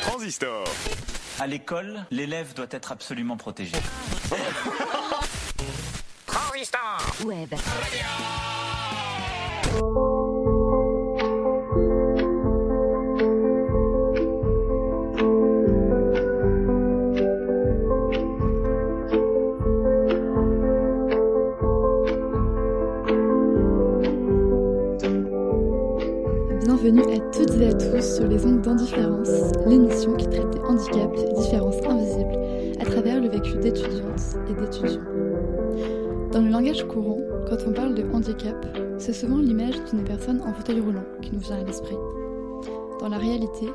Transistor. À l'école, l'élève doit être absolument protégé. Transistor. Web. Bienvenue à toutes et à tous sur les ondes d'Indifférence, l'émission qui traite des handicaps et différences invisibles à travers le vécu d'étudiantes et d'étudiants. Dans le langage courant, quand on parle de handicap, c'est souvent l'image d'une personne en fauteuil roulant qui nous vient à l'esprit. Dans la réalité,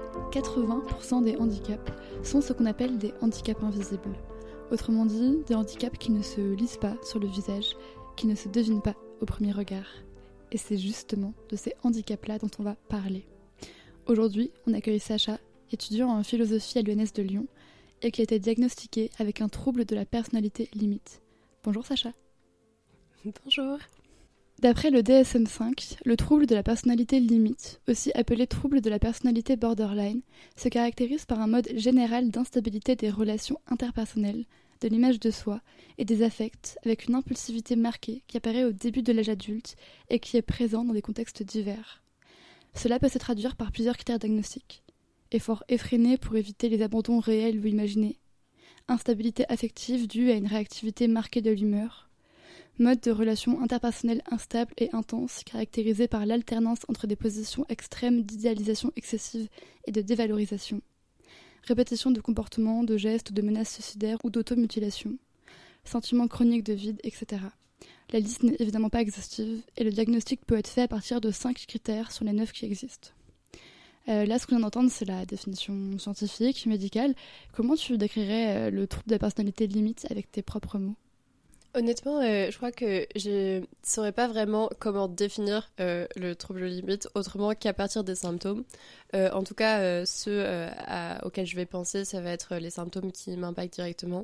80% des handicaps sont ce qu'on appelle des handicaps invisibles. Autrement dit, des handicaps qui ne se lisent pas sur le visage, qui ne se devinent pas au premier regard. Et c'est justement de ces handicaps-là dont on va parler. Aujourd'hui, on accueille Sacha, étudiant en philosophie à l'ENS de Lyon, et qui a été diagnostiqué avec un trouble de la personnalité limite. Bonjour Sacha. Bonjour. D'après le DSM-5, le trouble de la personnalité limite, aussi appelé trouble de la personnalité borderline, se caractérise par un mode général d'instabilité des relations interpersonnelles, de l'image de soi et des affects, avec une impulsivité marquée qui apparaît au début de l'âge adulte et qui est présent dans des contextes divers. Cela peut se traduire par plusieurs critères diagnostiques. Effort effréné pour éviter les abandons réels ou imaginés, instabilité affective due à une réactivité marquée de l'humeur, mode de relation interpersonnelle instable et intense caractérisé par l'alternance entre des positions extrêmes d'idéalisation excessive et de dévalorisation, répétition de comportements, de gestes, de menaces suicidaires ou d'automutilation, sentiments chroniques de vide, etc. La liste n'est évidemment pas exhaustive et le diagnostic peut être fait à partir de 5 critères sur les 9 qui existent. Là, ce qu'on vient d'entendre, c'est la définition scientifique, médicale. Comment tu décrirais le trouble de la personnalité limite avec tes propres mots ? Honnêtement, je crois que je ne saurais pas vraiment comment définir le trouble limite autrement qu'à partir des symptômes. En tout cas, ceux auxquels je vais penser, ça va être les symptômes qui m'impactent directement.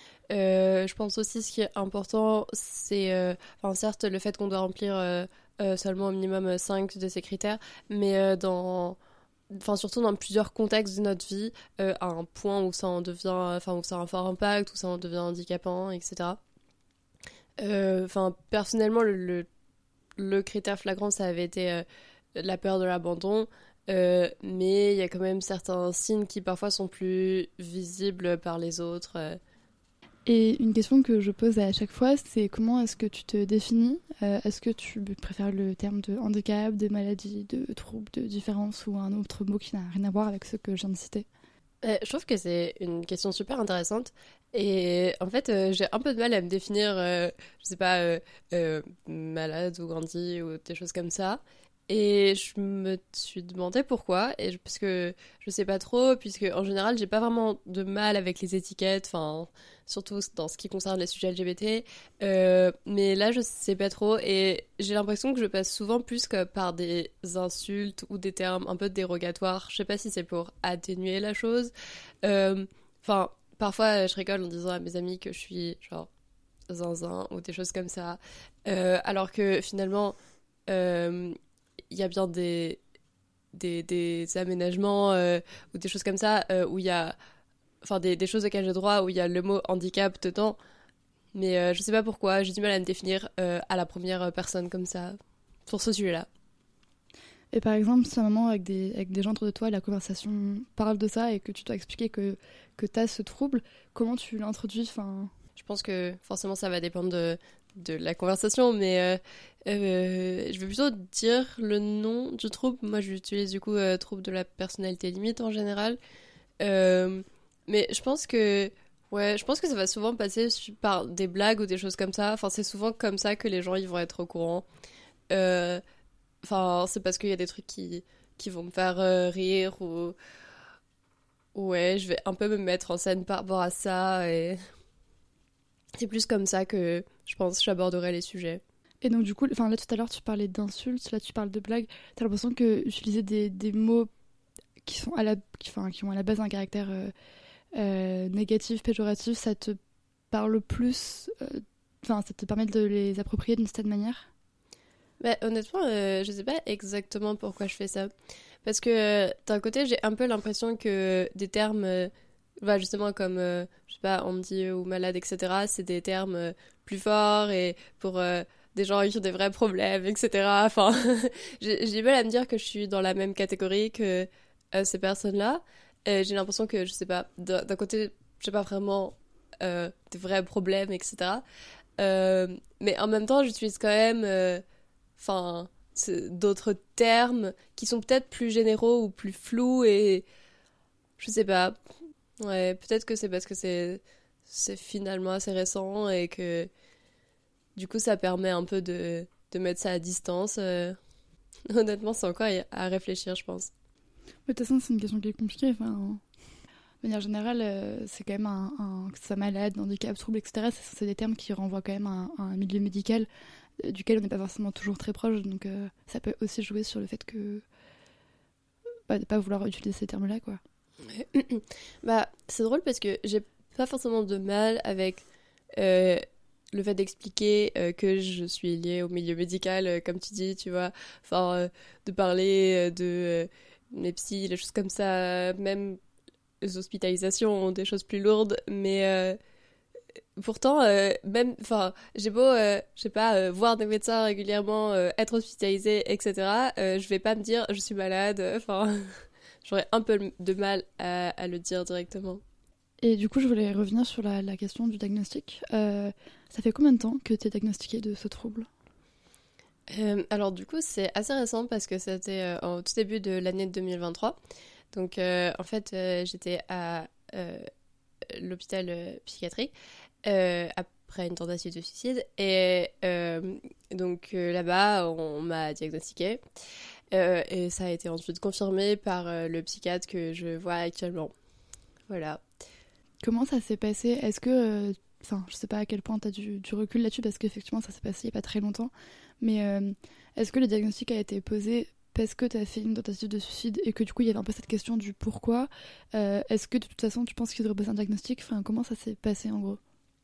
Je pense aussi ce qui est important, c'est certes le fait qu'on doit remplir seulement au minimum 5 de ces critères, mais surtout dans plusieurs contextes de notre vie, à un point où ça en devient, où ça a un fort impact, où ça en devient handicapant, etc. Personnellement, le critère flagrant, ça avait été la peur de l'abandon, mais il y a quand même certains signes qui parfois sont plus visibles par les autres. Et une question que je pose à chaque fois, c'est comment est-ce que tu te définis ? Est-ce que tu préfères le terme de handicap, de maladie, de trouble, de différence ou un autre mot qui n'a rien à voir avec ce que je viens de citer ? Je trouve que c'est une question super intéressante et en fait j'ai un peu de mal à me définir, malade ou grandi ou des choses comme ça. Et je me suis demandé pourquoi, parce que je sais pas trop, puisque en général j'ai pas vraiment de mal avec les étiquettes, surtout dans ce qui concerne les sujets LGBT, mais là je sais pas trop et j'ai l'impression que je passe souvent plus que par des insultes ou des termes un peu dérogatoires. Je sais pas si c'est pour atténuer la chose. Parfois je rigole en disant à mes amis que je suis genre zinzin ou des choses comme ça, alors que finalement il y a bien des aménagements ou des choses comme ça où il y a des choses auxquelles j'ai droit où il y a le mot handicap dedans, mais je sais pas pourquoi j'ai du mal à me définir à la première personne comme ça sur ce sujet-là. Et par exemple, si à un moment avec des gens autour de toi, la conversation parle de ça et que tu dois expliquer que t'as ce trouble, comment tu l'introduis ? Je pense que forcément ça va dépendre de la conversation, mais je vais plutôt dire le nom du trouble. Moi j'utilise du coup trouble de la personnalité limite en général, mais je pense que ça va souvent passer par des blagues ou des choses comme ça. C'est souvent comme ça que les gens ils vont être au courant. C'est parce qu'il y a des trucs qui vont me faire rire ou je vais un peu me mettre en scène par rapport à ça et c'est plus comme ça que je pense que j'aborderai les sujets. Et donc du coup, là tout à l'heure tu parlais d'insultes, là tu parles de blagues. T'as l'impression que utiliser des mots qui ont à la base un caractère négatif, péjoratif, ça te parle plus, ça te permet de les approprier d'une certaine manière ? Honnêtement, je sais pas exactement pourquoi je fais ça. Parce que d'un côté, j'ai un peu l'impression que des termes, justement comme, je sais pas, on me dit ou malade, etc., c'est des termes plus forts et pour des gens qui ont des vrais problèmes, etc. Enfin, j'ai mal à me dire que je suis dans la même catégorie que ces personnes-là. J'ai l'impression que, je sais pas, d'un côté, j'ai pas vraiment des vrais problèmes, etc. Mais en même temps, j'utilise quand même, enfin, d'autres termes qui sont peut-être plus généraux ou plus flous et je sais pas. Ouais, peut-être que c'est parce que c'est finalement assez récent et que du coup ça permet un peu de mettre ça à distance. Honnêtement, c'est encore à réfléchir, je pense. Mais de toute façon, c'est une question qui est compliquée. Enfin, de manière générale, c'est quand même que ce soit malade, handicap, trouble, etc. C'est des termes qui renvoient quand même à un milieu médical duquel on n'est pas forcément toujours très proche. Donc ça peut aussi jouer sur le fait que de ne pas vouloir utiliser ces termes-là, quoi. Bah, c'est drôle parce que j'ai pas forcément de mal avec le fait d'expliquer que je suis liée au milieu médical, comme tu dis, tu vois. Enfin, de parler de mes psys, des choses comme ça, même les hospitalisations, des choses plus lourdes, mais pourtant, même, enfin, j'ai beau, je sais pas, voir des médecins régulièrement, être hospitalisée, etc., je vais pas me dire je suis malade, enfin, j'aurais un peu de mal à le dire directement. Et du coup, je voulais revenir sur la question du diagnostic. Ça fait combien de temps que tu es diagnostiquée de ce trouble ? Alors du coup, c'est assez récent parce que c'était au tout début de l'année 2023. Donc en fait, j'étais à l'hôpital psychiatrique après une tentative de suicide. Et donc là-bas, on m'a diagnostiquée. Et ça a été ensuite confirmé par le psychiatre que je vois actuellement. Voilà. Comment ça s'est passé ? Est-ce que... Enfin, je sais pas à quel point tu as du recul là-dessus, parce qu'effectivement, ça s'est passé il n'y a pas très longtemps. Mais est-ce que le diagnostic a été posé parce que tu as fait une tentative de suicide et que du coup, il y avait un peu cette question du pourquoi ? Est-ce que de toute façon, tu penses qu'il devrait poser un diagnostic ? Enfin, comment ça s'est passé en gros ?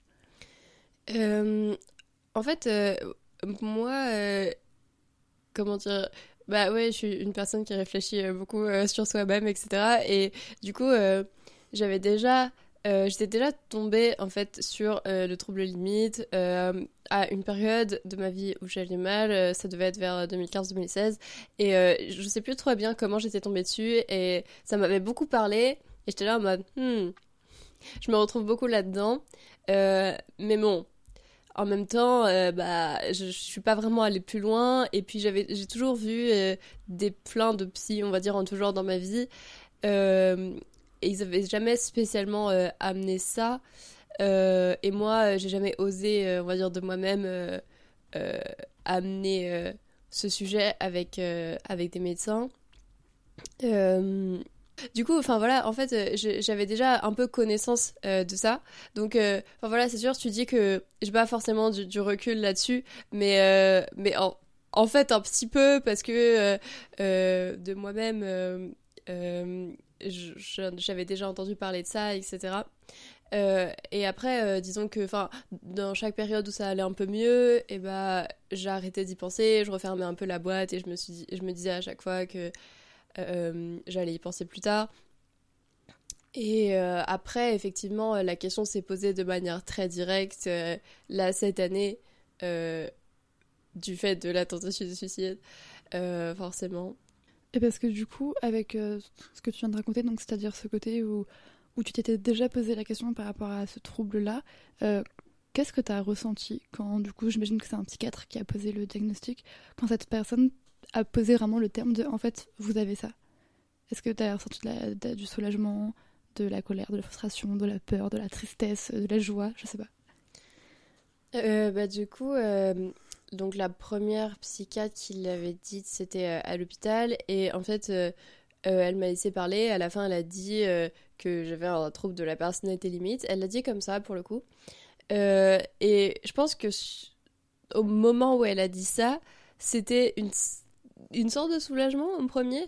En fait, moi, comment dire... Bah ouais, je suis une personne qui réfléchit beaucoup sur soi-même, etc. Et du coup, j'avais déjà... j'étais déjà tombée en fait sur le trouble limite à une période de ma vie où j'allais mal, ça devait être vers 2015-2016 et je sais plus trop bien comment j'étais tombée dessus et ça m'avait beaucoup parlé et j'étais là en mode je me retrouve beaucoup là-dedans mais bon en même temps je suis pas vraiment allée plus loin et puis j'ai toujours vu plein de psys on va dire en tout genre dans ma vie et ils avaient jamais spécialement amené ça. Et moi, j'ai jamais osé, on va dire, de moi-même amener ce sujet avec des médecins. Du coup, enfin voilà, en fait, j'avais déjà un peu connaissance de ça. Donc, enfin voilà, c'est sûr, tu dis que j'ai pas forcément du recul là-dessus, mais en fait, un petit peu, parce que de moi-même... j'avais déjà entendu parler de ça, etc. Et après, disons que dans chaque période où ça allait un peu mieux, et j'ai arrêté d'y penser, je refermais un peu la boîte et je me disais à chaque fois que j'allais y penser plus tard. Et après, effectivement, la question s'est posée de manière très directe, là, cette année, du fait de la tentative de suicide, forcément. Et parce que du coup, avec ce que tu viens de raconter, donc c'est-à-dire ce côté où tu t'étais déjà posé la question par rapport à ce trouble-là, qu'est-ce que tu as ressenti quand, du coup, j'imagine que c'est un psychiatre qui a posé le diagnostic, quand cette personne a posé vraiment le terme de « en fait, vous avez ça ». Est-ce que tu as ressenti du soulagement, de la colère, de la frustration, de la peur, de la tristesse, de la joie, je sais pas. Du coup... Donc la première psychiatre qui l'avait dite, c'était à l'hôpital. Et en fait, elle m'a laissé parler. À la fin, elle a dit que j'avais un trouble de la personnalité limite. Elle l'a dit comme ça, pour le coup. Et je pense que au moment où elle a dit ça, c'était une sorte de soulagement en premier.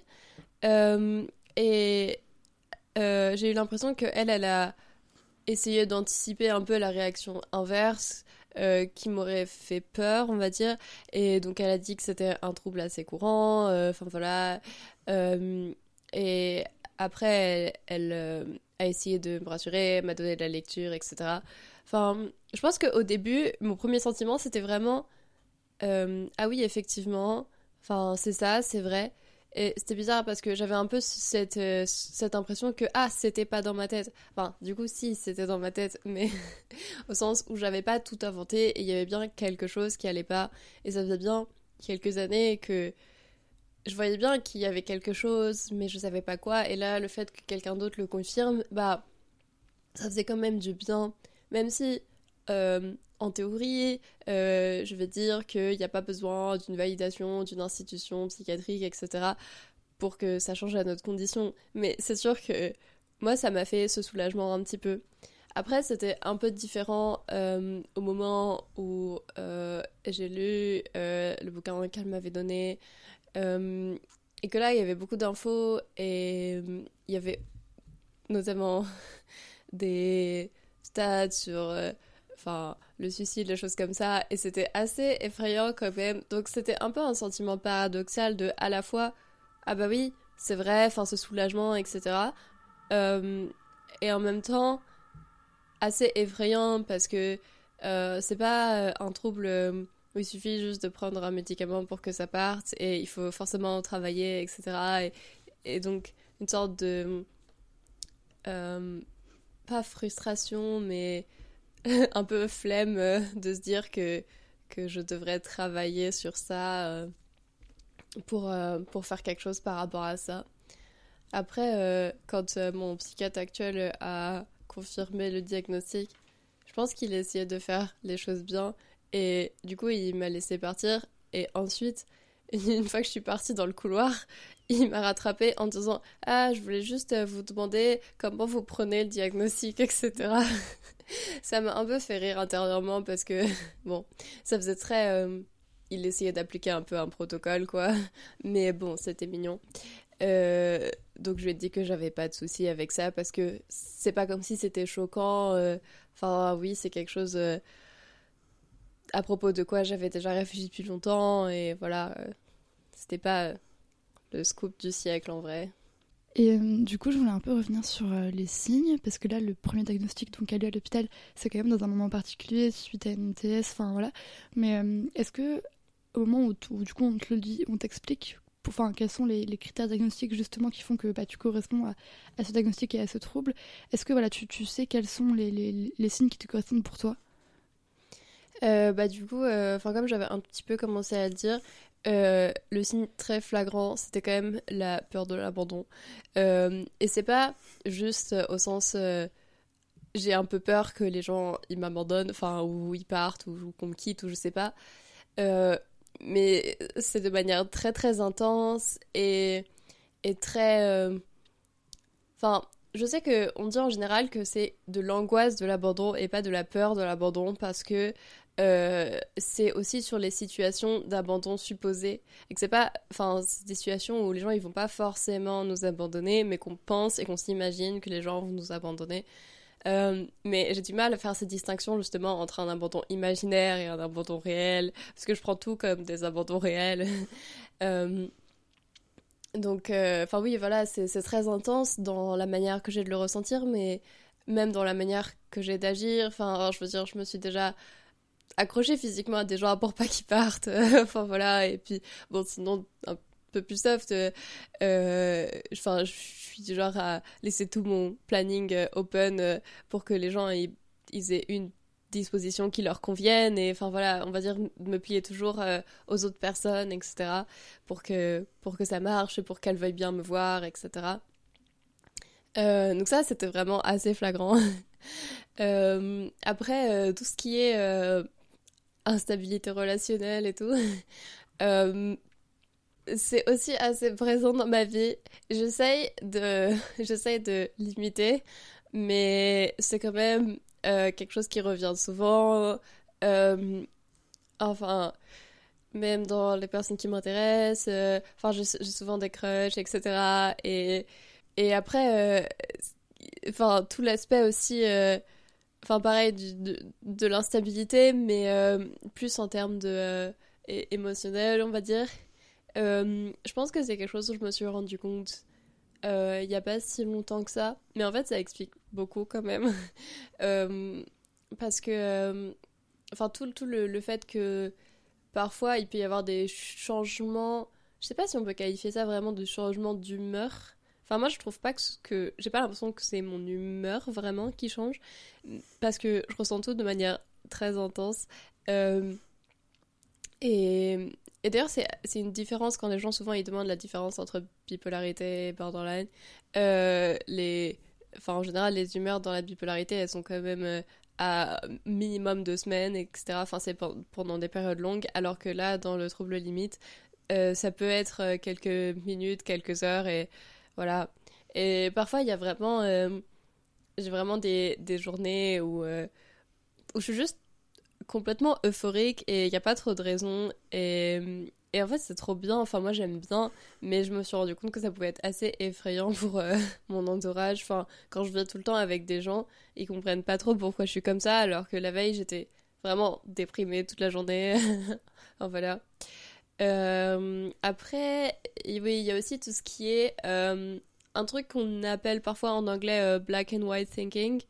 Et j'ai eu l'impression qu'elle a essayé d'anticiper un peu la réaction inverse. qui m'aurait fait peur, on va dire. Et donc elle a dit que c'était un trouble assez courant, enfin voilà. Et après, elle a essayé de me rassurer, elle m'a donné de la lecture, etc. Enfin, je pense qu'au début, mon premier sentiment, c'était vraiment ah oui, effectivement, enfin, c'est ça, c'est vrai. Et c'était bizarre parce que j'avais un peu cette impression que, ah, c'était pas dans ma tête. Enfin, du coup, si, c'était dans ma tête, mais au sens où j'avais pas tout inventé et il y avait bien quelque chose qui allait pas. Et ça faisait bien quelques années que je voyais bien qu'il y avait quelque chose, mais je savais pas quoi. Et là, le fait que quelqu'un d'autre le confirme, bah, ça faisait quand même du bien. Même si, en théorie, je vais dire qu'il n'y a pas besoin d'une validation d'une institution psychiatrique, etc., pour que ça change à notre condition. Mais c'est sûr que moi, ça m'a fait ce soulagement un petit peu. Après, c'était un peu différent au moment où j'ai lu le bouquin qu'elle m'avait donné. Et que là, il y avait beaucoup d'infos et il y avait notamment des stats sur enfin, le suicide, les choses comme ça. Et c'était assez effrayant quand même. Donc c'était un peu un sentiment paradoxal de à la fois, ah bah oui, c'est vrai, enfin ce soulagement, etc. Et en même temps, assez effrayant parce que c'est pas un trouble où il suffit juste de prendre un médicament pour que ça parte et il faut forcément travailler, etc. Et donc une sorte de pas frustration, mais un peu flemme de se dire que je devrais travailler sur ça pour faire quelque chose par rapport à ça. Après, quand mon psychiatre actuel a confirmé le diagnostic, je pense qu'il essayait de faire les choses bien et du coup il m'a laissé partir et ensuite une fois que je suis partie dans le couloir, il m'a rattrapée en disant «Ah, je voulais juste vous demander comment vous prenez le diagnostic, etc.» Ça m'a un peu fait rire intérieurement parce que, bon, ça faisait très... il essayait d'appliquer un peu un protocole, quoi. Mais bon, c'était mignon. Donc je lui ai dit que j'avais pas de souci avec ça parce que c'est pas comme si c'était choquant. Enfin, oui, c'est quelque chose à propos de quoi j'avais déjà réfléchi depuis longtemps et voilà, c'était pas le scoop du siècle en vrai. Et du coup, je voulais un peu revenir sur les signes, parce que là, le premier diagnostic donc, qu'a eu à l'hôpital, c'est quand même dans un moment particulier, suite à une TS, enfin voilà. Mais est-ce que, au moment où du coup on te le dit, on t'explique, enfin, quels sont les critères diagnostiques justement qui font que bah, tu corresponds à ce diagnostic et à ce trouble, est-ce que voilà, tu sais quels sont les signes qui te correspondent pour toi? Bah du coup, comme j'avais un petit peu commencé à le dire, le signe très flagrant, c'était quand même la peur de l'abandon. Et c'est pas juste au sens j'ai un peu peur que les gens ils m'abandonnent, enfin ou ils partent ou qu'on me quitte ou je sais pas. Mais c'est de manière très très intense et très enfin, je sais que on dit en général que c'est de l'angoisse de l'abandon et pas de la peur de l'abandon parce que c'est aussi sur les situations d'abandon supposé et que c'est pas, enfin, c'est des situations où les gens ils vont pas forcément nous abandonner, mais qu'on pense et qu'on s'imagine que les gens vont nous abandonner. Mais j'ai du mal à faire cette distinction justement entre un abandon imaginaire et un abandon réel parce que je prends tout comme des abandons réels. Donc, enfin oui, voilà, c'est très intense dans la manière que j'ai de le ressentir, mais même dans la manière que j'ai d'agir. Enfin, je veux dire, je me suis déjà accrochée physiquement à des gens pour pas qu'ils partent. Enfin voilà, et puis bon, sinon un peu plus soft. Enfin, je suis du genre à laisser tout mon planning open pour que les gens ils aient une dispositions qui leur conviennent et enfin voilà, on va dire me plier toujours aux autres personnes, etc. pour que ça marche, pour qu'elles veuillent bien me voir, etc. Donc ça, c'était vraiment assez flagrant. Après, tout ce qui est instabilité relationnelle et tout, c'est aussi assez présent dans ma vie. J'essaye de limiter, mais c'est quand même quelque chose qui revient souvent. Enfin, même dans les personnes qui m'intéressent. Enfin, j'ai souvent des crushs, etc. Et après, enfin, tout l'aspect aussi enfin pareil, de l'instabilité, mais plus en termes de émotionnel, on va dire. Je pense que c'est quelque chose où je me suis rendu compte il n'y a pas si longtemps que ça, mais en fait ça explique beaucoup quand même. Parce que, enfin tout le fait que parfois il peut y avoir des changements, je sais pas si on peut qualifier ça vraiment de changement d'humeur. Enfin moi je trouve pas que j'ai pas l'impression que c'est mon humeur vraiment qui change, parce que je ressens tout de manière très intense. Euh, et, et d'ailleurs, c'est une différence quand les gens souvent ils demandent la différence entre bipolarité et borderline. Enfin, en général, les humeurs dans la bipolarité, elles sont quand même à minimum 2 semaines, etc. Enfin, c'est pendant des périodes longues, alors que là, dans le trouble limite, ça peut être quelques minutes, quelques heures, et voilà. Et parfois, il y a vraiment, j'ai vraiment des journées où je suis juste complètement euphorique et il n'y a pas trop de raison. Et en fait, c'est trop bien. Enfin, moi, j'aime bien. Mais je me suis rendu compte que ça pouvait être assez effrayant pour mon entourage. Enfin, quand je vis tout le temps avec des gens, ils comprennent pas trop pourquoi je suis comme ça. Alors que la veille, j'étais vraiment déprimée toute la journée. Enfin, voilà. Après, oui, il y a aussi tout ce qui est un truc qu'on appelle parfois en anglais black and white thinking.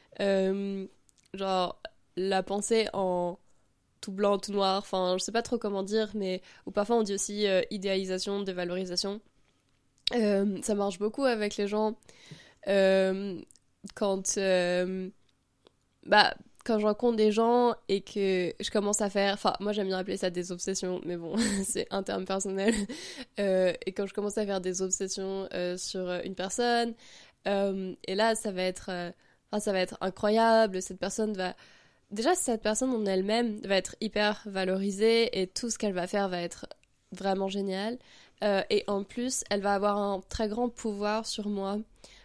Genre la pensée en tout blanc, tout noir, enfin je sais pas trop comment dire, mais ou parfois on dit aussi idéalisation, dévalorisation. Ça marche beaucoup avec les gens euh, quand bah quand je rencontre des gens et que je commence à faire, enfin moi j'aime bien appeler ça des obsessions, mais bon c'est un terme personnel. Et quand je commence à faire des obsessions sur une personne, et là ça va être enfin, ça va être incroyable, cette personne va déjà, cette personne en elle-même va être hyper valorisée et tout ce qu'elle va faire va être vraiment génial. Et en plus, elle va avoir un très grand pouvoir sur moi,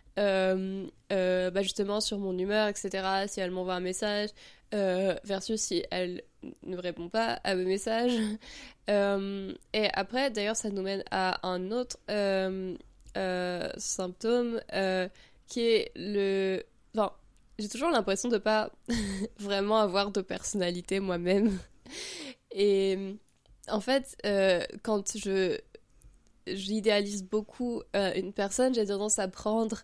bah justement sur mon humeur, etc. Si elle m'envoie un message, versus si elle ne répond pas à mes messages. Et après, d'ailleurs, ça nous mène à un autre symptôme qui est le... Enfin, j'ai toujours l'impression de pas vraiment avoir de personnalité moi-même. Et en fait, quand j'idéalise beaucoup une personne, j'ai tendance à prendre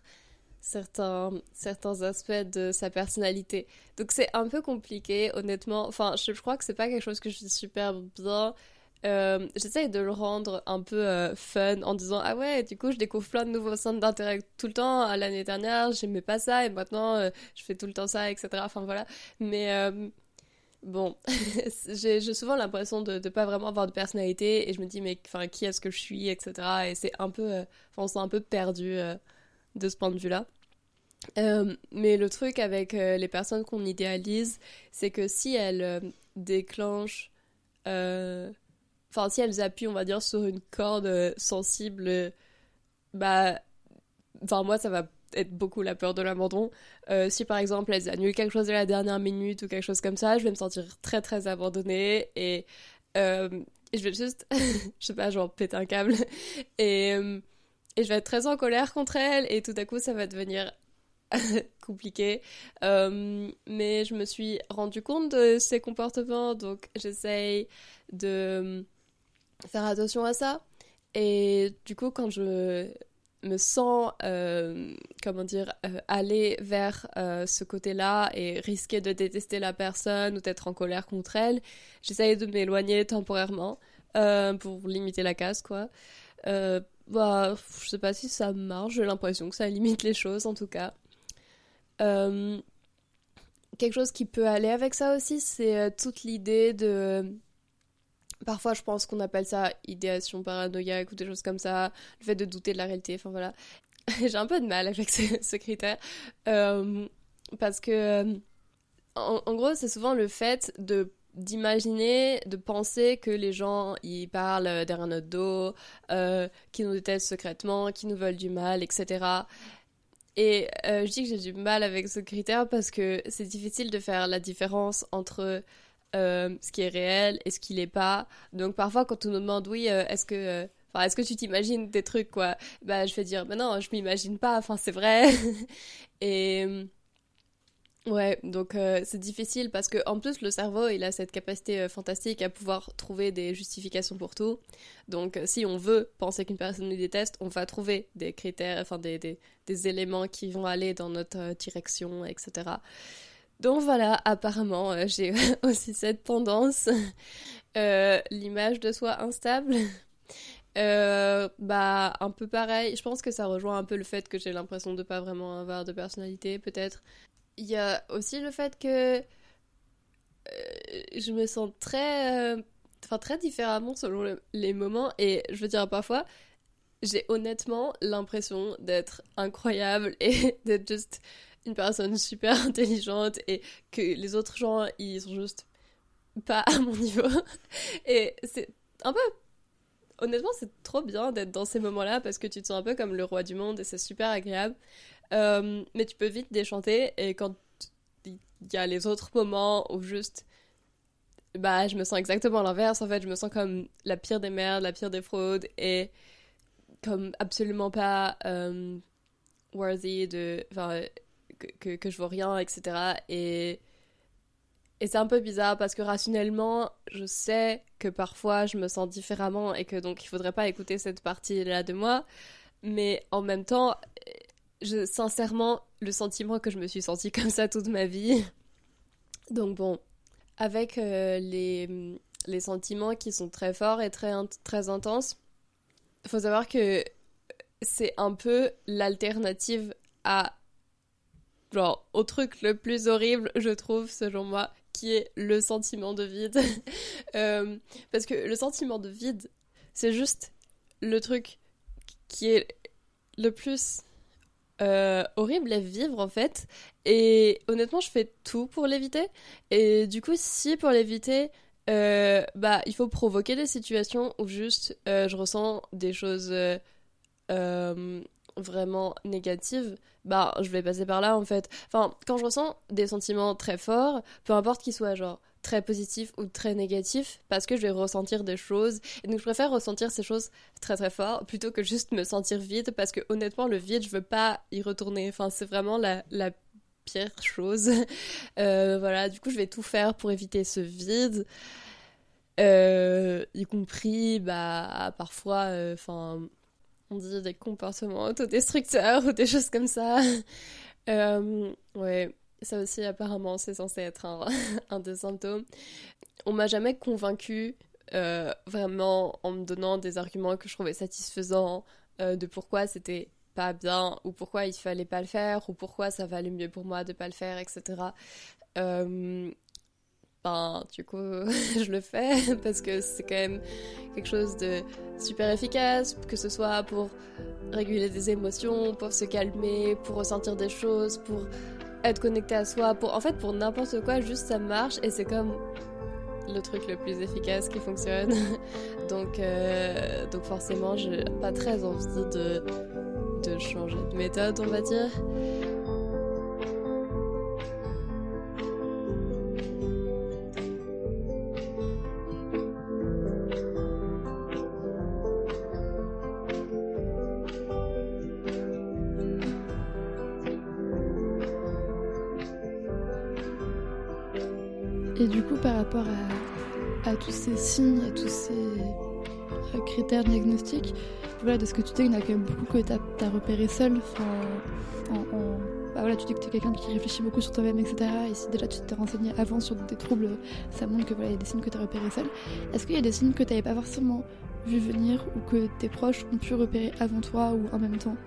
certains aspects de sa personnalité. Donc c'est un peu compliqué, honnêtement. Enfin, je crois que c'est pas quelque chose que je fais super bien. J'essaye de le rendre un peu fun en disant ah ouais du coup je découvre plein de nouveaux centres d'intérêt tout le temps. L'année dernière j'aimais pas ça et maintenant je fais tout le temps ça, etc. Enfin voilà, mais bon j'ai souvent l'impression de pas vraiment avoir de personnalité et je me dis mais enfin qui est-ce que je suis, etc. Et c'est un peu enfin on s'est un peu perdu de ce point de vue là. Mais le truc avec les personnes qu'on idéalise, c'est que si elles déclenchent enfin, si elles appuient, on va dire, sur une corde sensible, bah, enfin, moi, ça va être beaucoup la peur de l'abandon. Si, par exemple, elles annulent quelque chose à la dernière minute ou quelque chose comme ça, je vais me sentir très, très abandonnée euh, et je vais juste, je sais pas, genre, péter un câble et je vais être très en colère contre elles et tout à coup, ça va devenir compliqué. Mais je me suis rendu compte de ces comportements, donc j'essaye de faire attention à ça. Et du coup, quand je me sens, comment dire, aller vers ce côté-là et risquer de détester la personne ou d'être en colère contre elle, j'essaye de m'éloigner temporairement pour limiter la casse, quoi. Bah, je sais pas si ça marche, j'ai l'impression que ça limite les choses, en tout cas. Euh, Quelque chose qui peut aller avec ça aussi, c'est toute l'idée de... Parfois, je pense qu'on appelle ça idéation paranoïaque ou des choses comme ça, le fait de douter de la réalité, enfin voilà. J'ai un peu de mal avec ce critère, parce que, en gros, c'est souvent le fait d'imaginer, de penser que les gens, ils parlent derrière notre dos, qui nous détestent secrètement, qui nous veulent du mal, etc. Et je dis que j'ai du mal avec ce critère parce que c'est difficile de faire la différence entre ce qui est réel et ce qui l'est pas. Donc parfois quand on nous demande oui, enfin, est-ce que tu t'imagines des trucs quoi? Bah je vais dire bah non, je m'imagine pas, enfin c'est vrai. Et Ouais, donc c'est difficile parce que en plus le cerveau il a cette capacité fantastique à pouvoir trouver des justifications pour tout. Donc si on veut penser qu'une personne nous déteste, on va trouver des critères, enfin des éléments qui vont aller dans notre direction, etc. Donc voilà, apparemment j'ai aussi cette tendance, l'image de soi instable. Bah un peu pareil, je pense que ça rejoint un peu le fait que j'ai l'impression de pas vraiment avoir de personnalité peut-être. Il y a aussi le fait que je me sens très différemment selon les moments et je veux dire parfois j'ai honnêtement l'impression d'être incroyable et d'être juste une personne super intelligente et que les autres gens ils sont juste pas à mon niveau et c'est un peu honnêtement c'est trop bien d'être dans ces moments-là parce que tu te sens un peu comme le roi du monde et c'est super agréable. Mais tu peux vite déchanter et quand il y a les autres moments où juste bah je me sens exactement l'inverse en fait, je me sens comme la pire des merdes, la pire des fraudes et comme absolument pas worthy de enfin que je vaux rien, etc. Et c'est un peu bizarre parce que rationnellement je sais que parfois je me sens différemment et que donc il faudrait pas écouter cette partie là de moi, mais en même temps sincèrement, le sentiment que je me suis sentie comme ça toute ma vie. Donc bon, avec les sentiments qui sont très forts et très intenses, il faut savoir que c'est un peu l'alternative genre, au truc le plus horrible, je trouve, selon moi, qui est le sentiment de vide. Parce que le sentiment de vide, c'est juste le truc qui est le plus horrible à vivre en fait et honnêtement je fais tout pour l'éviter et du coup si pour l'éviter bah il faut provoquer des situations où juste je ressens des choses vraiment négatives, bah je vais passer par là en fait. Enfin quand je ressens des sentiments très forts, peu importe qu'ils soient genre très positifs ou très négatifs, parce que je vais ressentir des choses et donc je préfère ressentir ces choses très très fort plutôt que juste me sentir vide parce que honnêtement le vide je veux pas y retourner, enfin c'est vraiment la pire chose. Voilà, du coup je vais tout faire pour éviter ce vide, y compris bah parfois enfin on dit des comportements autodestructeurs ou des choses comme ça. Ouais, ça aussi apparemment c'est censé être un des symptômes. On m'a jamais convaincue vraiment en me donnant des arguments que je trouvais satisfaisants de pourquoi c'était pas bien ou pourquoi il fallait pas le faire ou pourquoi ça valait mieux pour moi de pas le faire, etc. Ben, du coup, je le fais parce que c'est quand même quelque chose de super efficace, que ce soit pour réguler des émotions, pour se calmer, pour ressentir des choses, pour être connecté à soi, en fait, pour n'importe quoi, juste ça marche et c'est comme le truc le plus efficace qui fonctionne. Donc forcément, j'ai pas très envie de changer de méthode, on va dire. Et du coup, par rapport à tous ces signes, à tous ces critères diagnostiques, voilà, de ce que tu dis, il y en a quand même beaucoup que tu as repéré seul. Bah voilà, tu dis que tu es quelqu'un qui réfléchit beaucoup sur toi-même, etc. Et si déjà tu t'es renseigné avant sur des troubles, ça montre que voilà, il y a des signes que tu as repérés seul. Est-ce qu'il y a des signes que tu n'avais pas forcément vu venir ou que tes proches ont pu repérer avant toi ou en même temps?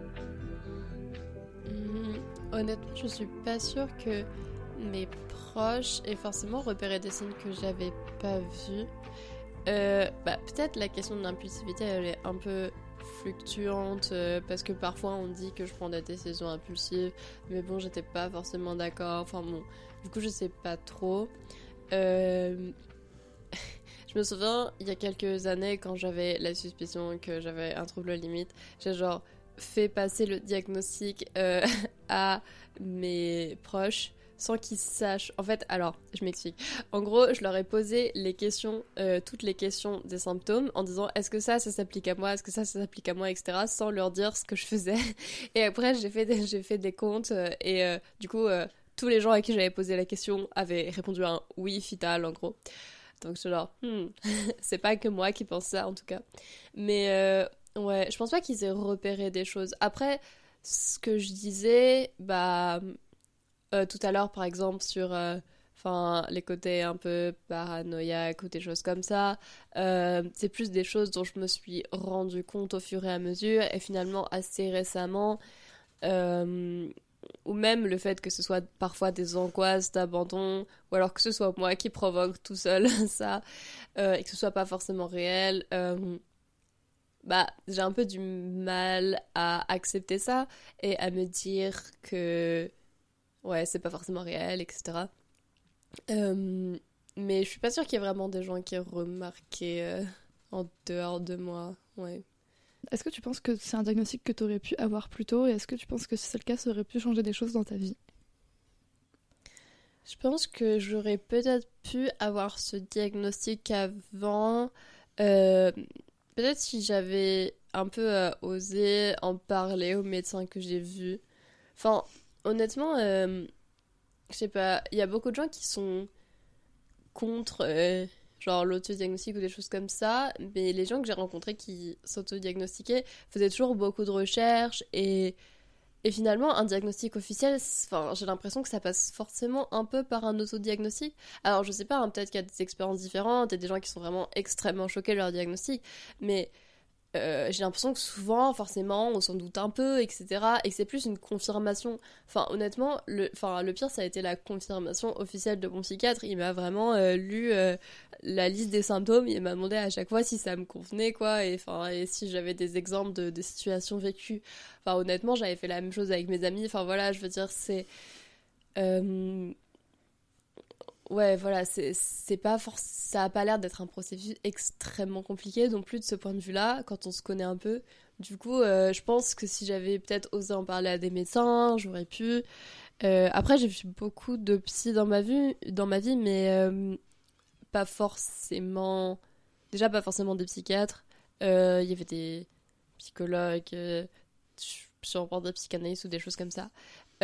Honnêtement, je suis pas sûre que mes proches aient forcément repéré des signes que j'avais pas vus. Bah, peut-être la question de l'impulsivité, elle est un peu fluctuante parce que parfois on dit que je prends des décisions impulsives, mais bon, j'étais pas forcément d'accord. Enfin bon, du coup, je sais pas trop. Je me souviens, il y a quelques années, quand j'avais la suspicion que j'avais un trouble limite, j'ai genre fait passer le diagnostic à mes proches sans qu'ils sachent. En fait, alors, je m'explique. En gros, je leur ai posé les questions, toutes les questions des symptômes en disant est-ce que ça s'applique à moi, est-ce que ça s'applique à moi, etc. sans leur dire ce que je faisais. Et après, j'ai fait des comptes et du coup, tous les gens à qui j'avais posé la question avaient répondu un oui fital, en gros. Donc je suis genre, c'est pas que moi qui pense ça, en tout cas. Mais ouais, je pense pas qu'ils aient repéré des choses. Après, ce que je disais, tout à l'heure, par exemple, sur les côtés un peu paranoïaques ou des choses comme ça, c'est plus des choses dont je me suis rendu compte au fur et à mesure, et finalement assez récemment, ou même le fait que ce soit parfois des angoisses d'abandon, ou alors que ce soit moi qui provoque tout seul ça, et que ce soit pas forcément réel. J'ai un peu du mal à accepter ça et à me dire que ouais, c'est pas forcément réel, etc. Mais je suis pas sûre qu'il y ait vraiment des gens qui aient remarqué en dehors de moi. Ouais. Est-ce que tu penses que c'est un diagnostic que tu aurais pu avoir plus tôt et est-ce que tu penses que si c'est le cas, ça aurait pu changer des choses dans ta vie? Je pense que j'aurais peut-être pu avoir ce diagnostic avant. Peut-être si j'avais un peu osé en parler aux médecins que j'ai vus. Enfin, honnêtement, je sais pas, il y a beaucoup de gens qui sont contre genre l'autodiagnostic ou des choses comme ça, mais les gens que j'ai rencontrés qui s'autodiagnostiquaient faisaient toujours beaucoup de recherches et finalement un diagnostic officiel, j'ai l'impression que ça passe forcément un peu par un autodiagnostic. Alors je sais pas, hein, peut-être qu'il y a des expériences différentes et des gens qui sont vraiment extrêmement choqués de leur diagnostic, mais j'ai l'impression que souvent, forcément, on s'en doute un peu, etc. Et que c'est plus une confirmation. Enfin, honnêtement, le pire, ça a été la confirmation officielle de mon psychiatre. Il m'a vraiment lu la liste des symptômes. Il m'a demandé à chaque fois si ça me convenait, quoi. Et si j'avais des exemples de situations vécues. Enfin, honnêtement, j'avais fait la même chose avec mes amis. Enfin, voilà, je veux dire, c'est... Ouais, voilà, c'est pas ça a pas l'air d'être un processus extrêmement compliqué non plus de ce point de vue-là, quand on se connaît un peu. Du coup, je pense que si j'avais peut-être osé en parler à des médecins, j'aurais pu. Après, j'ai vu beaucoup de psy dans ma vie, mais pas forcément... Déjà, pas forcément des psychiatres. Il y avait des psychologues, sûrement des psychanalystes ou des choses comme ça.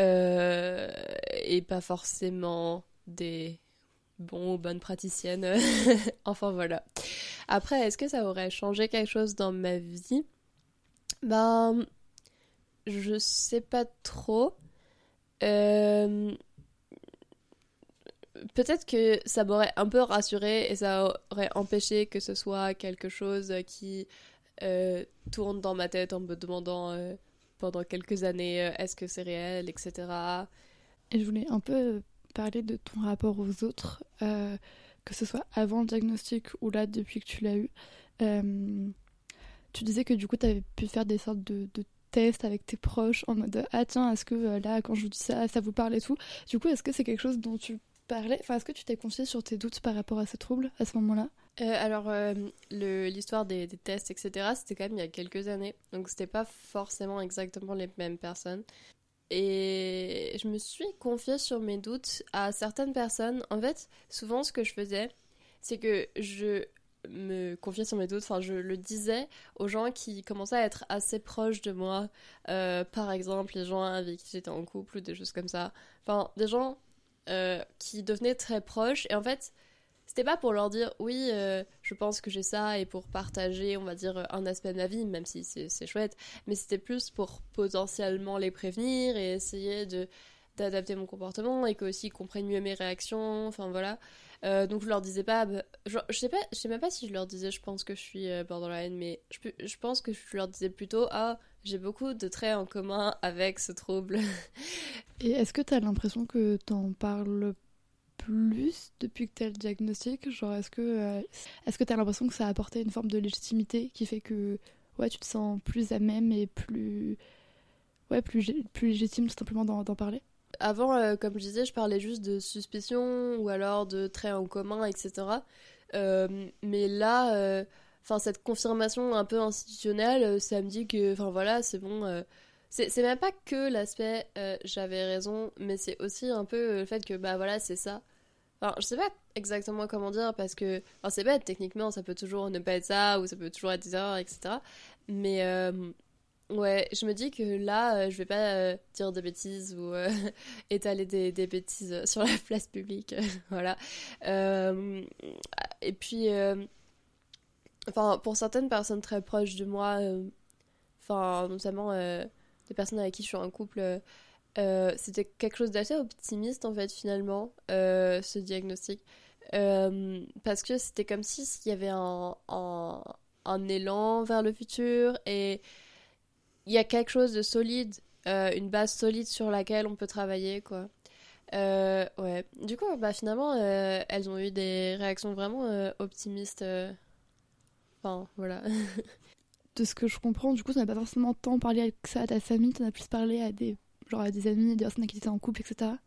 Et pas forcément des... bonne praticienne. Enfin voilà. Après, est-ce que ça aurait changé quelque chose dans ma vie? Je sais pas trop. Peut-être que ça m'aurait un peu rassurée et ça aurait empêché que ce soit quelque chose qui tourne dans ma tête en me demandant pendant quelques années est-ce que c'est réel, etc. Et je voulais un peu parler de ton rapport aux autres, que ce soit avant le diagnostic ou là depuis que tu l'as eu. Tu disais que du coup tu avais pu faire des sortes de tests avec tes proches en mode ah tiens, est-ce que là quand je vous dis ça vous parle et tout. Du coup, est-ce que c'est quelque chose dont tu parlais, enfin est-ce que tu t'es confié sur tes doutes par rapport à ces troubles à ce moment-là? Alors l'histoire des tests, etc., c'était quand même il y a quelques années, donc c'était pas forcément exactement les mêmes personnes. Et je me suis confiée sur mes doutes à certaines personnes. En fait, souvent ce que je faisais, c'est que je me confiais sur mes doutes, enfin je le disais aux gens qui commençaient à être assez proches de moi. Par exemple, les gens avec qui j'étais en couple ou des choses comme ça. Enfin, des gens qui devenaient très proches. Et en fait, c'était pas pour leur dire oui, je pense que j'ai ça et pour partager, on va dire, un aspect de ma vie, même si c'est chouette, mais c'était plus pour potentiellement les prévenir et essayer d'adapter mon comportement et qu'eux aussi ils comprennent mieux mes réactions, enfin voilà. Donc je leur disais pas, je sais même pas si je leur disais je pense que je suis borderline, mais je pense que je leur disais plutôt ah, j'ai beaucoup de traits en commun avec ce trouble. Et est-ce que t'as l'impression que t'en parles plus depuis que t'as le diagnostic? Genre, est-ce que t'as l'impression que ça a apporté une forme de légitimité qui fait que ouais, tu te sens plus à même et plus légitime tout simplement d'en parler? Avant, comme je disais, je parlais juste de suspicion ou alors de traits en commun, etc. Mais là, cette confirmation un peu institutionnelle, ça me dit que, enfin voilà, c'est bon. C'est même pas que l'aspect j'avais raison, mais c'est aussi un peu le fait que, bah voilà, c'est ça. Enfin, je sais pas exactement comment dire, parce que, enfin, c'est bête, techniquement, ça peut toujours ne pas être ça, ou ça peut toujours être des erreurs, etc. Mais Ouais, je me dis que là, je vais pas dire des bêtises ou étaler des bêtises sur la place publique, voilà. Euh, et puis, enfin, pour certaines personnes très proches de moi, enfin, notamment des personnes avec qui je suis en couple, c'était quelque chose d'assez optimiste en fait finalement, ce diagnostic. Parce que c'était comme si s'il y avait un élan vers le futur et il y a quelque chose de solide, une base solide sur laquelle on peut travailler, quoi. Ouais. Du coup, bah finalement, elles ont eu des réactions vraiment optimistes. Enfin, voilà. De ce que je comprends, du coup, tu n'as pas forcément tant parlé avec ça à ta famille, tu en as plus parlé à des, genre à des amis, des personnes avec qui tu étais en couple, etc.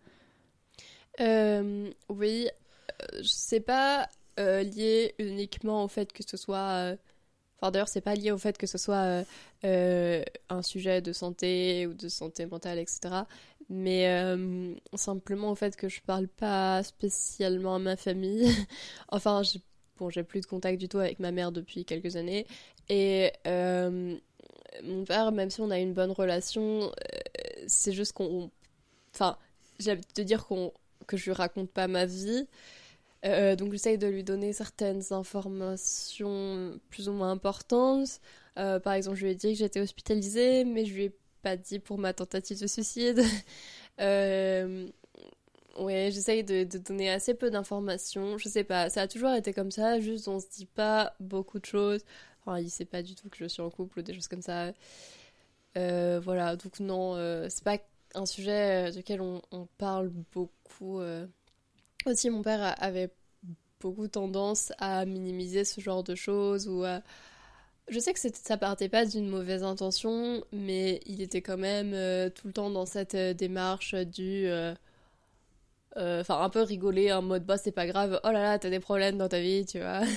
Oui, c'est pas lié uniquement au fait que ce soit. Enfin, d'ailleurs, c'est pas lié au fait que ce soit un sujet de santé ou de santé mentale, etc. Mais simplement au fait que je parle pas spécialement à ma famille. Enfin, bon, j'ai plus de contact du tout avec ma mère depuis quelques années. Et mon père, même si on a une bonne relation, c'est juste qu'on. Enfin, j'ai l'habitude de dire que je lui raconte pas ma vie. Donc j'essaye de lui donner certaines informations plus ou moins importantes. Par exemple, je lui ai dit que j'étais hospitalisée, mais je lui ai pas dit pour ma tentative de suicide. Euh, ouais, j'essaye de donner assez peu d'informations. Je sais pas, ça a toujours été comme ça, juste on se dit pas beaucoup de choses. Enfin, il sait pas du tout que je suis en couple ou des choses comme ça. Voilà, donc non, c'est pas un sujet duquel on parle beaucoup. Aussi, mon père avait beaucoup tendance à minimiser ce genre de choses ou à... Je sais que ça partait pas d'une mauvaise intention, mais il était quand même tout le temps dans cette démarche du... Enfin, un peu rigoler en mode, bah c'est pas grave, oh là là, t'as des problèmes dans ta vie, tu vois.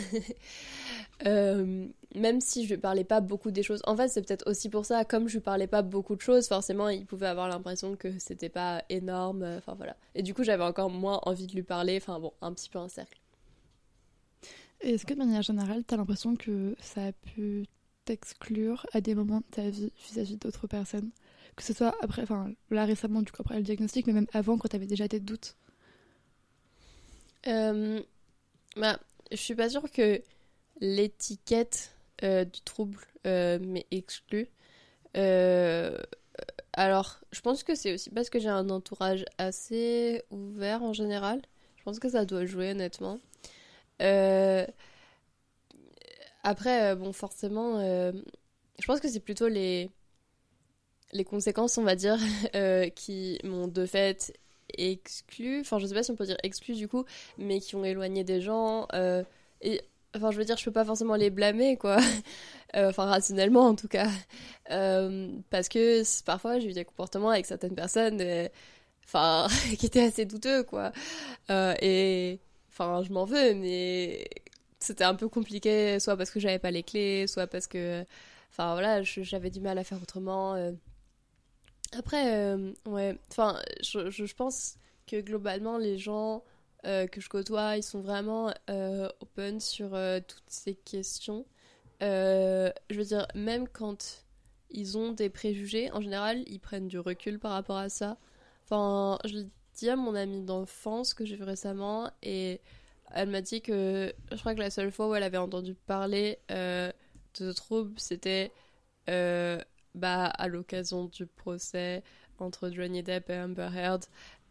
Même si je lui parlais pas beaucoup des choses. En fait, c'est peut-être aussi pour ça, comme je lui parlais pas beaucoup de choses, forcément, il pouvait avoir l'impression que c'était pas énorme. Enfin, voilà. Et du coup, j'avais encore moins envie de lui parler. Enfin, bon, un petit peu un cercle. Et est-ce que de manière générale, tu as l'impression que ça a pu t'exclure à des moments de ta vie vis-à-vis d'autres personnes? Que ce soit après, enfin là récemment, du coup, après le diagnostic, mais même avant, quand tu avais déjà des doutes? Bah, je suis pas sûre que l'étiquette du trouble m'est exclue. Euh, alors, je pense que c'est aussi parce que j'ai un entourage assez ouvert en général. Je pense que ça doit jouer, honnêtement. Euh, Après, bon, forcément, je pense que c'est plutôt les conséquences, on va dire, qui m'ont de fait exclu. Enfin, je sais pas si on peut dire exclu du coup, mais qui ont éloigné des gens. Et enfin, je veux dire, je peux pas forcément les blâmer, quoi. Enfin, rationnellement en tout cas. Parce que parfois, j'ai eu des comportements avec certaines personnes, enfin, qui étaient assez douteux, quoi. Et enfin, je m'en veux, mais c'était un peu compliqué, soit parce que j'avais pas les clés, soit parce que, enfin voilà, j'avais du mal à faire autrement. Après, ouais, enfin, je pense que globalement, les gens que je côtoie, ils sont vraiment open sur toutes ces questions. Je veux dire, même quand ils ont des préjugés, en général, ils prennent du recul par rapport à ça. Enfin, je le dis à mon amie d'enfance que j'ai vu récemment, et elle m'a dit que je crois que la seule fois où elle avait entendu parler de ce trouble, c'était bah, à l'occasion du procès entre Johnny Depp et Amber Heard.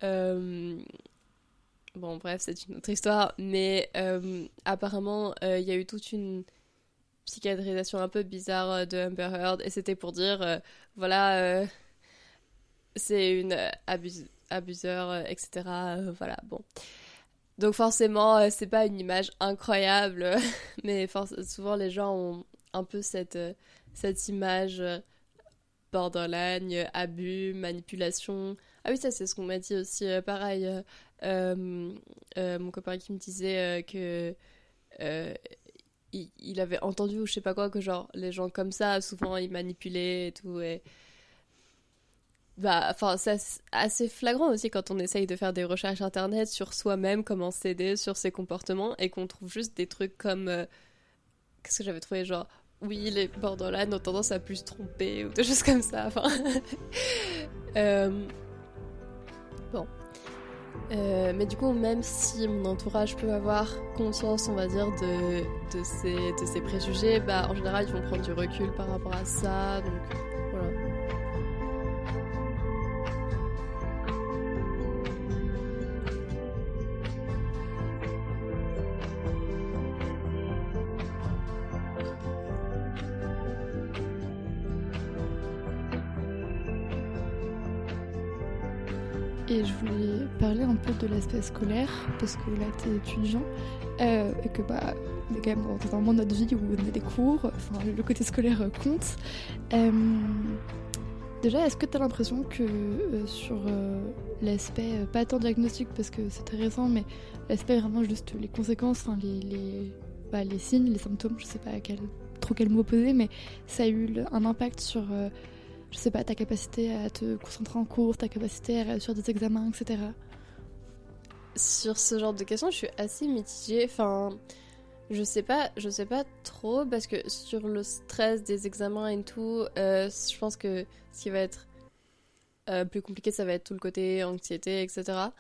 Bon, bref, c'est une autre histoire, mais apparemment, il y a eu toute une psychiatrisation un peu bizarre de Amber Heard, et c'était pour dire, voilà, c'est une abuseur, etc. Voilà, bon. Donc forcément, c'est pas une image incroyable, mais souvent les gens ont un peu cette image borderline, abus, manipulation. Ah oui, ça c'est ce qu'on m'a dit aussi, pareil. Mon copain qui me disait que euh, il avait entendu ou je sais pas quoi que genre les gens comme ça souvent ils manipulaient et tout, et bah enfin c'est assez flagrant aussi quand on essaye de faire des recherches internet sur soi-même, comment s'aider sur ses comportements, et qu'on trouve juste des trucs comme qu'est-ce que j'avais trouvé, genre oui, les borderline ont tendance à plus se tromper ou des choses comme ça. Enfin, bon. Mais du coup, même si mon entourage peut avoir conscience, on va dire, de ces préjugés, bah, en général, ils vont prendre du recul par rapport à ça. Donc, voilà. Et je voulais parler un peu de l'aspect scolaire, parce que là, t'es étudiant, et que bah, on est quand même dans un moment de notre vie où on a des cours, enfin, le côté scolaire compte. Déjà, est-ce que t'as l'impression que sur l'aspect, pas tant diagnostic, parce que c'est très récent, mais l'aspect vraiment juste les conséquences, enfin, les signes, les symptômes, je sais pas trop quel mot poser, mais ça a eu un impact sur... je sais pas, ta capacité à te concentrer en cours, ta capacité à réussir des examens, etc. Sur ce genre de questions, je suis assez mitigée. Enfin, je sais pas trop parce que sur le stress des examens et tout, je pense que ce qui va être plus compliqué, ça va être tout le côté anxiété, etc.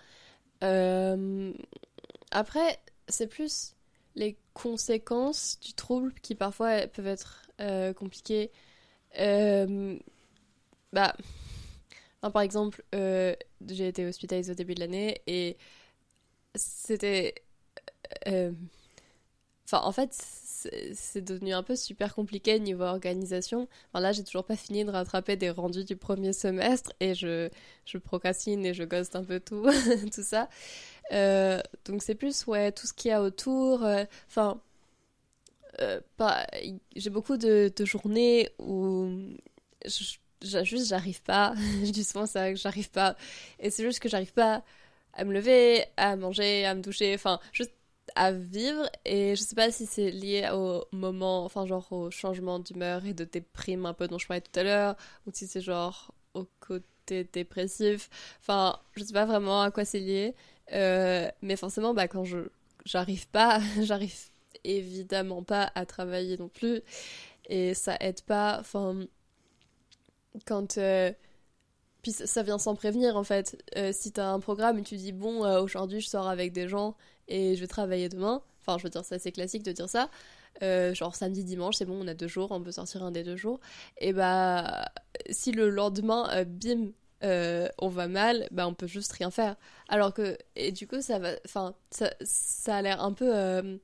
Après, c'est plus les conséquences du trouble qui parfois peuvent être compliquées. Bah, enfin, par exemple, j'ai été hospitalisée au début de l'année et c'était... Enfin, en fait, c'est devenu un peu super compliqué niveau organisation. Enfin, là, j'ai toujours pas fini de rattraper des rendus du premier semestre et je procrastine et je ghoste un peu tout, tout ça. Donc c'est plus, ouais, tout ce qu'il y a autour. Enfin, j'ai beaucoup de journées où... juste j'arrive pas, je dis souvent ça, que j'arrive pas, et c'est juste que j'arrive pas à me lever, à manger, à me doucher, enfin juste à vivre, et je sais pas si c'est lié au moment, enfin genre au changement d'humeur et de déprime un peu dont je parlais tout à l'heure, ou si c'est genre au côté dépressif, enfin je sais pas vraiment à quoi c'est lié, mais forcément bah quand j'arrive pas, j'arrive évidemment pas à travailler non plus, et ça aide pas, enfin quand puis ça vient sans prévenir en fait. Si t'as un programme et tu dis bon aujourd'hui je sors avec des gens et je vais travailler demain, enfin je veux dire c'est assez classique de dire ça, genre samedi dimanche c'est bon on a 2 jours, on peut sortir un des 2 jours, et bah si le lendemain bim on va mal, bah on peut juste rien faire, alors que et du coup ça va, enfin ça a l'air un peu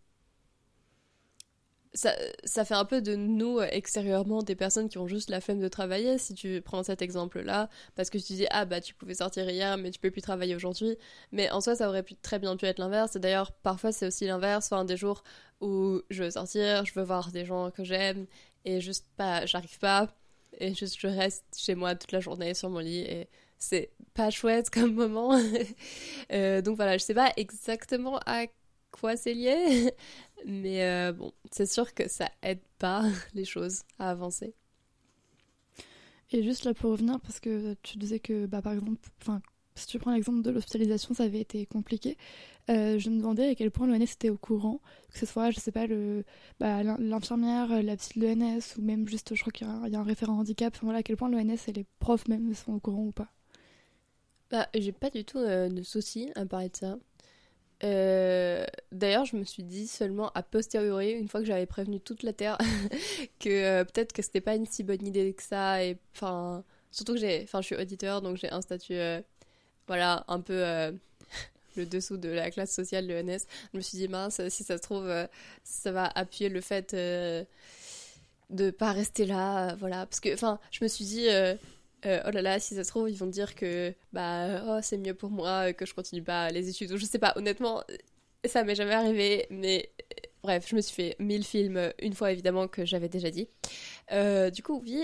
ça fait un peu de nous extérieurement des personnes qui ont juste la flemme de travailler, si tu prends cet exemple-là, parce que tu dis ah bah tu pouvais sortir hier mais tu peux plus travailler aujourd'hui, mais en soi ça aurait très bien pu être l'inverse, et d'ailleurs parfois c'est aussi l'inverse, enfin des jours où je veux sortir, je veux voir des gens que j'aime et juste pas, j'arrive pas, et juste je reste chez moi toute la journée sur mon lit et c'est pas chouette comme moment. Donc voilà, je sais pas exactement à quoi c'est lié, mais bon, c'est sûr que ça aide pas les choses à avancer. Et juste là pour revenir, parce que tu disais que, bah, par exemple, si tu prends l'exemple de l'hospitalisation, ça avait été compliqué. Je me demandais à quel point l'ONS était au courant, que ce soit, je sais pas, l'infirmière, la psy de l'ONS, ou même juste, je crois qu'il y a un référent handicap, enfin voilà, à quel point l'ONS et les profs même sont au courant ou pas. Bah, j'ai pas du tout de soucis à parler de ça. D'ailleurs, je me suis dit seulement a posteriori, une fois que j'avais prévenu toute la Terre, que peut-être que c'était pas une si bonne idée que ça, et enfin, surtout que je suis auditeur, donc j'ai un statut, voilà, un peu le dessous de la classe sociale de l'ENS. Je me suis dit, mince, si ça se trouve, ça va appuyer le fait de pas rester là, voilà, parce que, enfin, je me suis dit... oh là là, si ça se trouve, ils vont dire que bah oh, c'est mieux pour moi que je continue pas les études. Ou je sais pas, honnêtement, ça m'est jamais arrivé. Mais bref, je me suis fait 1000 films une fois évidemment que j'avais déjà dit. Du coup, oui,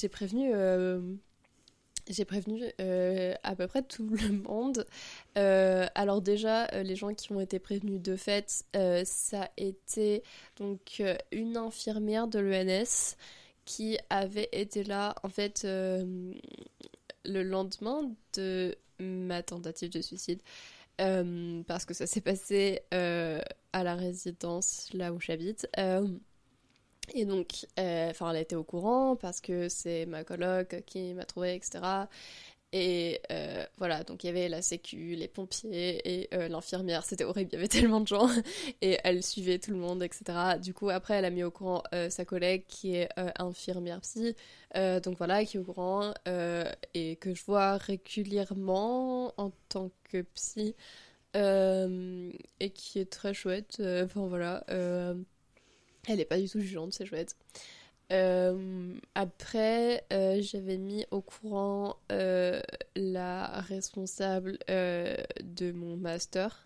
j'ai prévenu à peu près tout le monde. Alors déjà, les gens qui ont été prévenus de fait, ça a été donc une infirmière de l'ENS qui avait été là, en fait, le lendemain de ma tentative de suicide. Parce que ça s'est passé à la résidence, là où j'habite. Et donc, elle était au courant parce que c'est ma coloc qui m'a trouvé, etc. Et voilà, donc il y avait la sécu, les pompiers et l'infirmière, c'était horrible, il y avait tellement de gens et elle suivait tout le monde, etc. Du coup, après, elle a mis au courant sa collègue qui est infirmière psy, donc voilà, qui est au courant et que je vois régulièrement en tant que psy et qui est très chouette. Enfin voilà, elle est pas du tout jugeante, c'est chouette. Après, j'avais mis au courant la responsable de mon master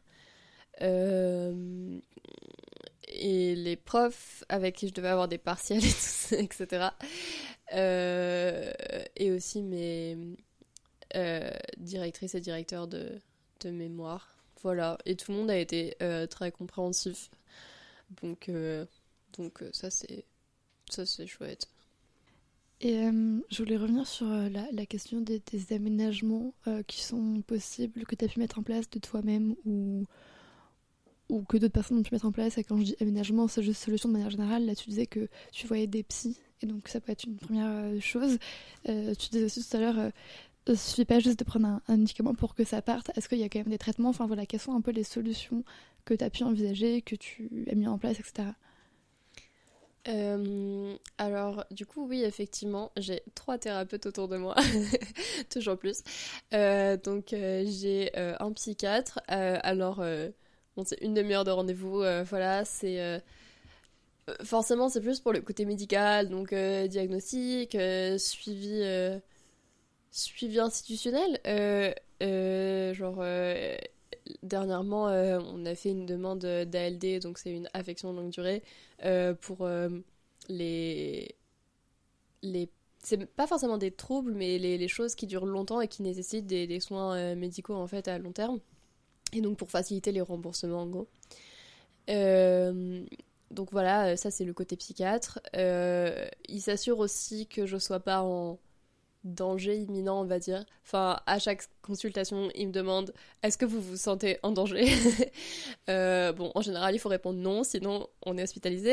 et les profs avec qui je devais avoir des partiels et tout ça, etc. Et aussi mes directrices et directeurs de mémoire. Voilà, et tout le monde a été très compréhensif. Donc ça c'est chouette. Et je voulais revenir sur la question des aménagements qui sont possibles, que tu as pu mettre en place de toi-même ou que d'autres personnes ont pu mettre en place. Et quand je dis aménagement, c'est juste solution de manière générale. Là, tu disais que tu voyais des psys, et donc ça peut être une première chose. Tu disais aussi tout à l'heure, il ne suffit pas juste de prendre un médicament pour que ça parte. Est-ce qu'il y a quand même des traitements? Enfin voilà, quelles sont un peu les solutions que tu as pu envisager, que tu as mis en place, etc. Alors, du coup, oui, effectivement, j'ai 3 thérapeutes autour de moi, toujours plus. J'ai un psychiatre. Bon, c'est une demi-heure de rendez-vous. Voilà, c'est forcément c'est plus pour le côté médical, donc diagnostic, suivi institutionnel. Dernièrement, on a fait une demande d'ALD, donc c'est une affection de longue durée, pour les... C'est pas forcément des troubles, mais les choses qui durent longtemps et qui nécessitent des soins médicaux en fait à long terme. Et donc pour faciliter les remboursements en gros. Donc voilà, ça c'est le côté psychiatre. Il s'assure aussi que je sois pas en danger imminent, on va dire. Enfin, à chaque consultation, il me demande est-ce que vous vous sentez en danger? Bon, en général, il faut répondre non, sinon on est hospitalisé.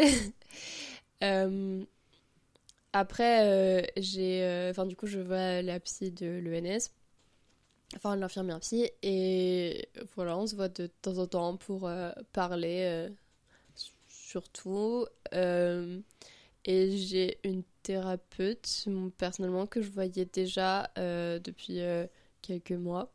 Après, du coup, je vois la psy de l'ENS, enfin l'infirmière psy, et voilà, on se voit de temps en temps pour parler, surtout. Et j'ai une thérapeute, personnellement, que je voyais déjà depuis quelques mois.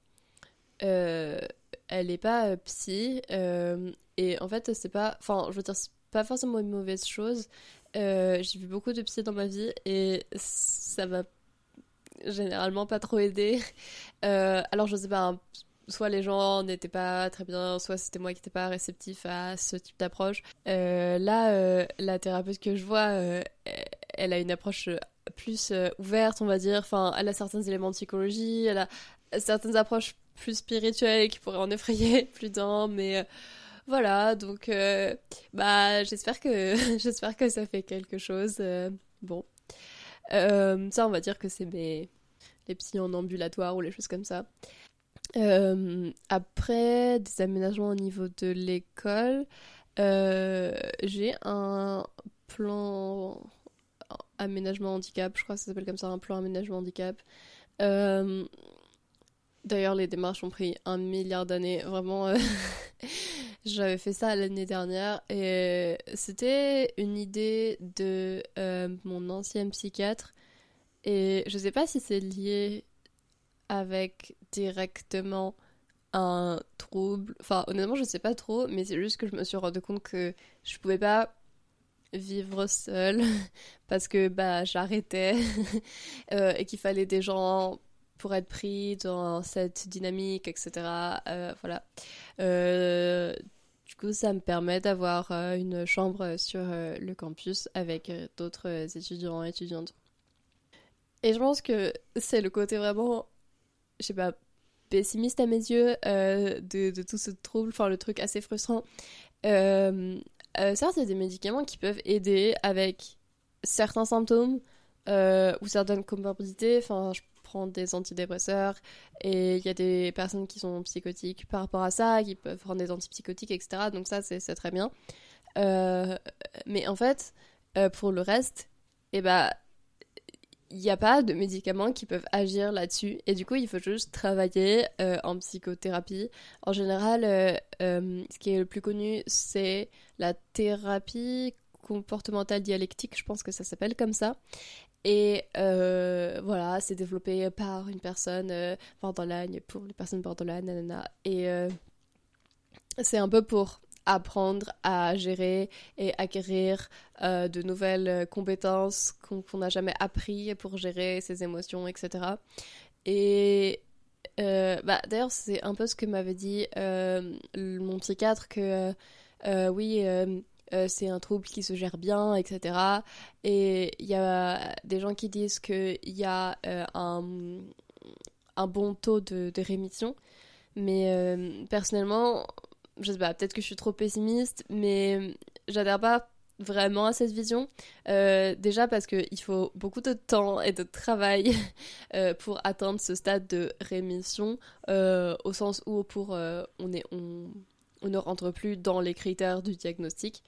Elle n'est pas psy, et en fait, c'est pas... Enfin, je veux dire, c'est pas forcément une mauvaise chose. J'ai vu beaucoup de psy dans ma vie, et ça m'a généralement pas trop aidé. Alors, je sais pas, hein, soit les gens n'étaient pas très bien, soit c'était moi qui n'étais pas réceptif à ce type d'approche. La thérapeute que je vois, elle a une approche plus ouverte, on va dire. Enfin, elle a certains éléments de psychologie, elle a certaines approches plus spirituelles qui pourraient en effrayer plus d'un, mais voilà, donc j'espère que j'espère que ça fait quelque chose. Bon, ça, on va dire que c'est les psys en ambulatoire ou les choses comme ça. Après, des aménagements au niveau de l'école, j'ai un plan aménagement handicap, je crois que ça s'appelle comme ça, un plan aménagement handicap. D'ailleurs, les démarches ont pris 1 milliard d'années, vraiment. J'avais fait ça l'année dernière et c'était une idée de mon ancien psychiatre, et je sais pas si c'est lié avec directement un trouble. Enfin, honnêtement, je sais pas trop, mais c'est juste que je me suis rendu compte que je pouvais pas vivre seule parce que j'arrêtais et qu'il fallait des gens pour être pris dans cette dynamique, etc. Voilà. Du coup, ça me permet d'avoir une chambre sur le campus avec d'autres étudiants et étudiantes. Et je pense que c'est le côté vraiment, je sais pas, pessimiste à mes yeux de tout ce trouble, enfin le truc assez frustrant. Certes, il y a des médicaments qui peuvent aider avec certains symptômes ou certaines comorbidités. Enfin, je prends des antidépresseurs et il y a des personnes qui sont psychotiques par rapport à ça, qui peuvent prendre des antipsychotiques, etc. Donc ça, c'est très bien. Mais en fait, pour le reste, et bah, il n'y a pas de médicaments qui peuvent agir là-dessus. Et du coup, il faut juste travailler en psychothérapie. En général, ce qui est le plus connu, c'est la thérapie comportementale dialectique, je pense que ça s'appelle comme ça. Et voilà, c'est développé par une personne borderline, pour les personnes borderline, nanana. Et c'est un peu pour apprendre à gérer et acquérir de nouvelles compétences qu'on n'a jamais appris pour gérer ses émotions, etc. Et d'ailleurs, c'est un peu ce que m'avait dit mon psychiatre, que oui, c'est un trouble qui se gère bien, etc. Et il y a des gens qui disent qu'il y a un bon taux de rémission. Mais personnellement, je sais pas, peut-être que je suis trop pessimiste, mais j'adhère pas vraiment à cette vision. Déjà parce qu'il faut beaucoup de temps et de travail pour atteindre ce stade de rémission, au sens où on ne rentre plus dans les critères du diagnostic.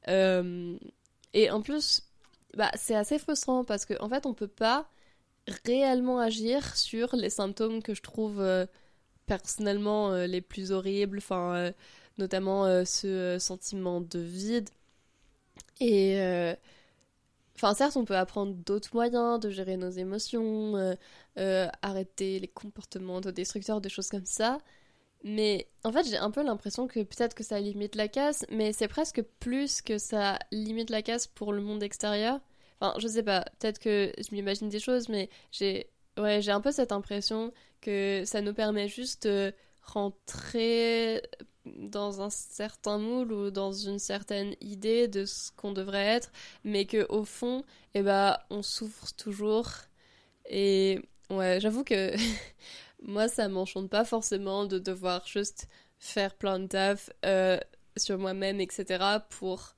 Et en plus, c'est assez frustrant parce qu'en fait, on peut pas réellement agir sur les symptômes que je trouve personnellement les plus horribles, notamment ce sentiment de vide. Et certes, on peut apprendre d'autres moyens de gérer nos émotions, arrêter les comportements autodestructeurs, des choses comme ça. Mais en fait, j'ai un peu l'impression que peut-être que ça limite la casse, mais c'est presque plus que ça limite la casse pour le monde extérieur. Enfin, je sais pas, peut-être que je m'imagine des choses, mais j'ai un peu cette impression que ça nous permet juste de rentrer dans un certain moule ou dans une certaine idée de ce qu'on devrait être, mais qu'au fond, on souffre toujours. Et ouais, j'avoue que moi, ça m'enchante pas forcément de devoir juste faire plein de taf sur moi-même, etc. pour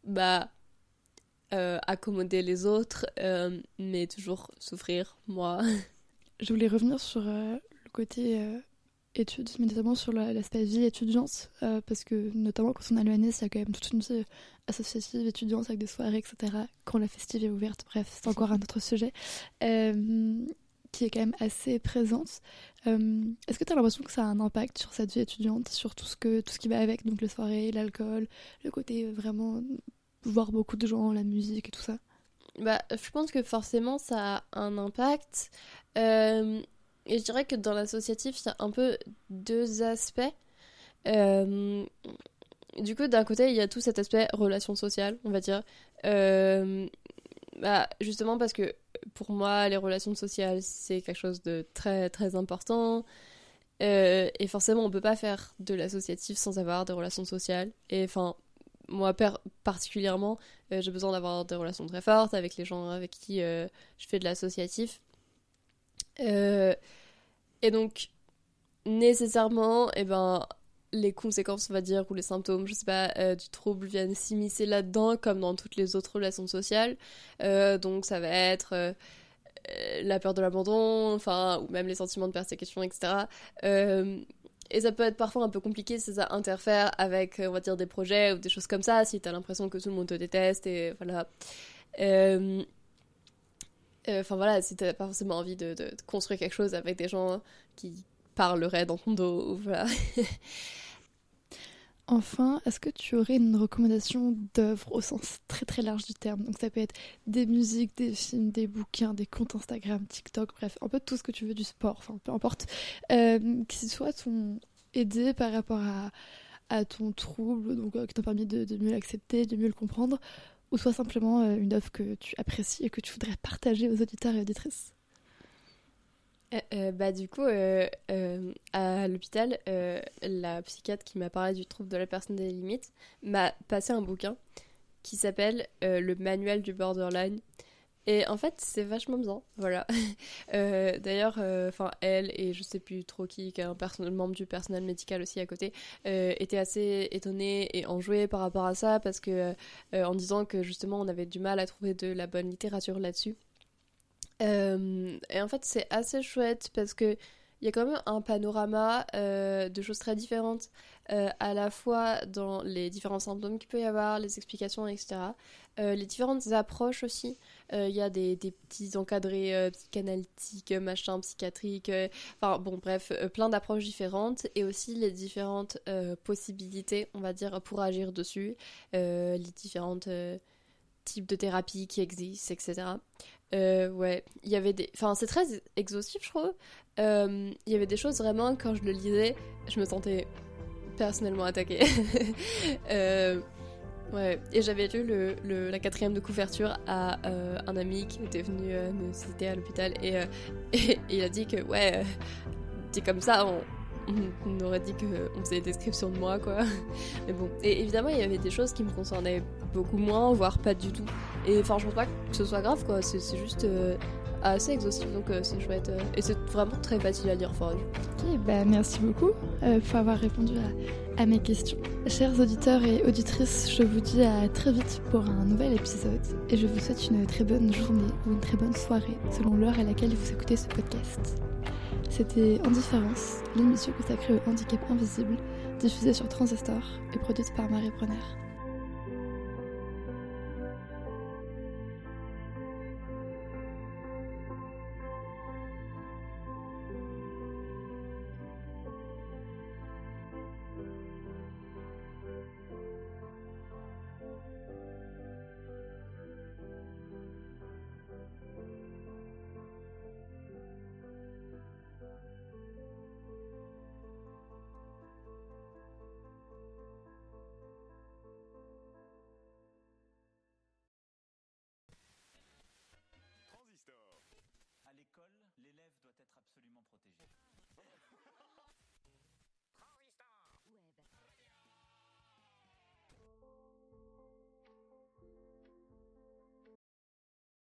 accommoder les autres, mais toujours souffrir, moi. Je voulais revenir sur le côté études, mais notamment sur l'aspect vie étudiante, parce que notamment quand on est à l'ENS, il y a quand même toute une vie associative étudiante avec des soirées, etc. Quand la festive est ouverte, bref, c'est encore un autre sujet, qui est quand même assez présente. Est-ce que tu as l'impression que ça a un impact sur cette vie étudiante, sur tout ce qui va avec, donc les soirées, l'alcool, le côté vraiment voir beaucoup de gens, la musique et tout ça? Je pense que forcément ça a un impact. Et je dirais que dans l'associatif, il y a un peu deux aspects. Du coup, d'un côté, il y a tout cet aspect relation sociale, on va dire. Justement parce que pour moi, les relations sociales, c'est quelque chose de très très important. Et forcément, on peut pas faire de l'associatif sans avoir des relations sociales. Et enfin, moi particulièrement, j'ai besoin d'avoir des relations très fortes avec les gens avec qui je fais de l'associatif. Et donc, nécessairement, les conséquences, on va dire, ou les symptômes, je sais pas, du trouble viennent s'immiscer là-dedans, comme dans toutes les autres relations sociales. Donc, ça va être la peur de l'abandon, ou même les sentiments de persécution, etc. Et ça peut être parfois un peu compliqué si ça interfère avec, on va dire, des projets ou des choses comme ça, si t'as l'impression que tout le monde te déteste, et voilà. Si t'as pas forcément envie de construire quelque chose avec des gens qui parleraient dans ton dos, voilà. Enfin, est-ce que tu aurais une recommandation d'œuvres au sens très très large du terme? Donc ça peut être des musiques, des films, des bouquins, des comptes Instagram, TikTok, bref, un peu tout ce que tu veux, du sport, enfin peu importe, qui soit t'ont aidé par rapport à ton trouble, donc qui t'ont permis de mieux l'accepter, de mieux le comprendre, ou soit simplement une œuvre que tu apprécies et que tu voudrais partager aux auditeurs et auditrices. Du coup, à l'hôpital, la psychiatre qui m'a parlé du trouble de la personne des limites m'a passé un bouquin qui s'appelle Le manuel du borderline. Et en fait, c'est vachement bien, voilà. D'ailleurs, elle et je sais plus trop qui est un membre du personnel médical aussi à côté, était assez étonnée et enjouée par rapport à ça, parce que en disant que justement on avait du mal à trouver de la bonne littérature là-dessus. Et en fait, c'est assez chouette parce que il y a quand même un panorama de choses très différentes, à la fois dans les différents symptômes qu'il peut y avoir, les explications, etc. Les différentes approches aussi. Il y a des petits encadrés psychanalytiques, machin, psychiatriques, enfin bon, bref, plein d'approches différentes, et aussi les différentes possibilités, on va dire, pour agir dessus, les différentes types de thérapies qui existent, etc. Ouais, il y avait des... Enfin, c'est très exhaustif, je trouve. Il y avait des choses, vraiment, quand je le lisais, je me sentais personnellement attaquée. Ouais, et j'avais lu la 4e de couverture à un ami qui était venu me visiter à l'hôpital, et il a dit que, ouais, dit comme ça, on aurait dit qu'on faisait des descriptions de moi, quoi. Mais bon, et évidemment, il y avait des choses qui me concernaient beaucoup moins, voire pas du tout. Et enfin, je pense pas que ce soit grave, quoi. C'est juste assez exhaustif, donc c'est chouette. Et c'est vraiment très facile à lire. Enfin, Ok, bah merci beaucoup pour avoir répondu à mes questions. Chers auditeurs et auditrices, je vous dis à très vite pour un nouvel épisode, et je vous souhaite une très bonne journée ou une très bonne soirée, selon l'heure à laquelle vous écoutez ce podcast. C'était Indifférence, l'émission consacrée au handicap invisible, diffusée sur Transistor et produite par Marie Brenner. À l'école, l'élève doit être absolument protégé.